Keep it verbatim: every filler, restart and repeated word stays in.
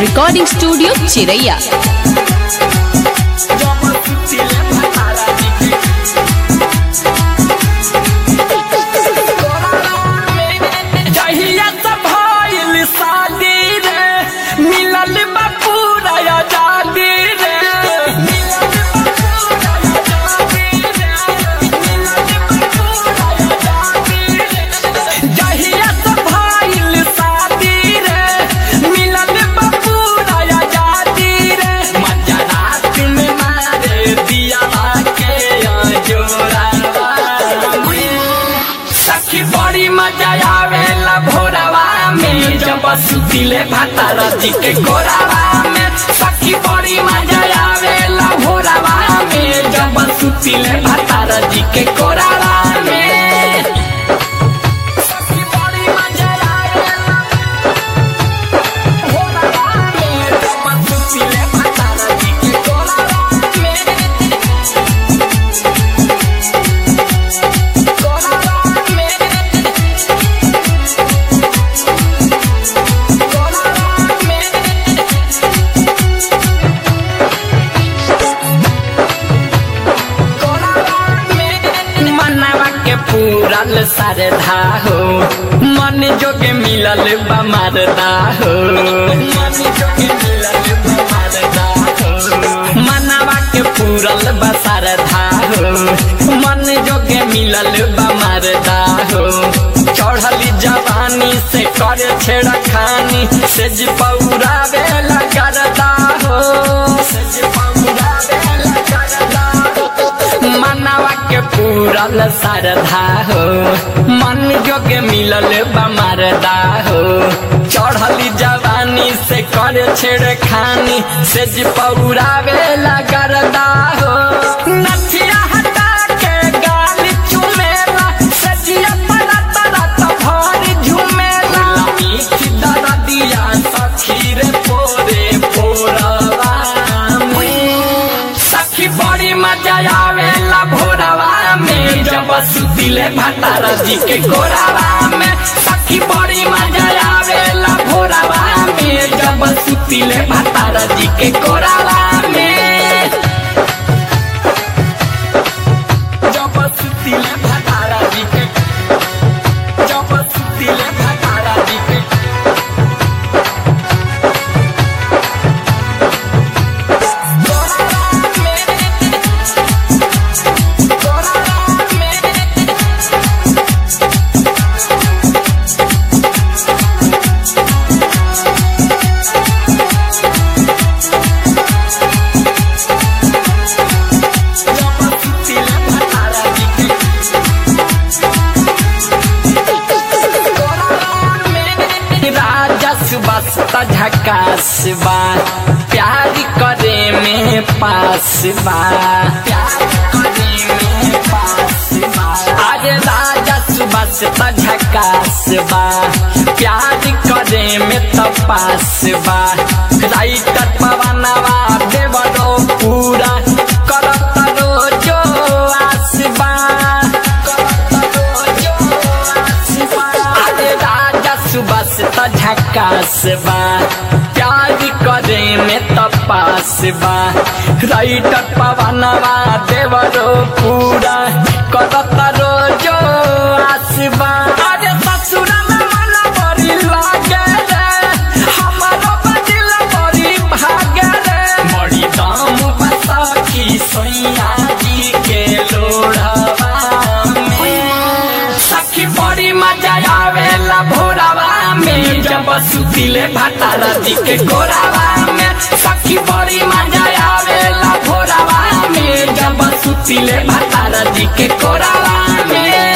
Recording studio चिरैया। बड़ी मजा आवेला भोरवा में जब सुतिले भातारा जी के कोरावा में। सखी बड़ी मजा आवेला भोरवा में जब सुतिले भातारा जी के कोरावा में। सखी बड़ी मजा आवेला भोरवा में जब सुतिले भातारा जी के कोरावा पूरल सरधा हो मन जोगे मिलल बमरदा हो। मन जोगे मिलल बमरदा हो मनवा के पूरल बसरधा हो मन जोगे मिलल बमरदा हो। चढ़ली जवानी से कर छेड़ा खानी सेज पौरावे लगरदा हो। सेज पौरावे लगरदा हो मनवा के पूरल सरधा हो मन जोगे मिलल बमरदा हो। चढ़ली जवानी से कर छेड़ खानी सेज पौरावे लगरदा हो। नथिया हटा के गाल चुमेला सजिया परा तरा तो भर झुमेला। मीठी दरदिया सखी रे पोरे पोरवा में। सखी बड़ी मजा आवेला भोरवा में जब सुतिले भातारा जी के कोरावा में। सखी बड़ी मजा आवेला भोरवा में जब सुतिले भातारा जी के कोरावा में। जब सुतिले भातारा जी के जब सुतिले भातारा जी के झकास बा प्यार करे में पास बा। प्यार करे में पास बा अरे राजा सुबह से झकास बा प्यार करे में तो पास बा। राइटर पवनवा देवरो पूरा करत रोजो आसबा करत रोजो आसबा। अरे राजा सुबह से झकास बा प्यार करे में तपास बा। राइटर पवनवा देवरो पूरा करत रोजो आसबा। अरे ससुरा में मन बड़ी लागे रे हमारो बदिल बड़ी भागे रे। बड़ी दाम बसा की सैया जी के लोढ़वा में। सखी बड़ी मजा आवेला भोरवा में जब सुतिले भातारा जी के कोरावा में। सखी बड़ी मजा आवेला भोरवा में जब सुतिले भातारा जी के कोरावा में।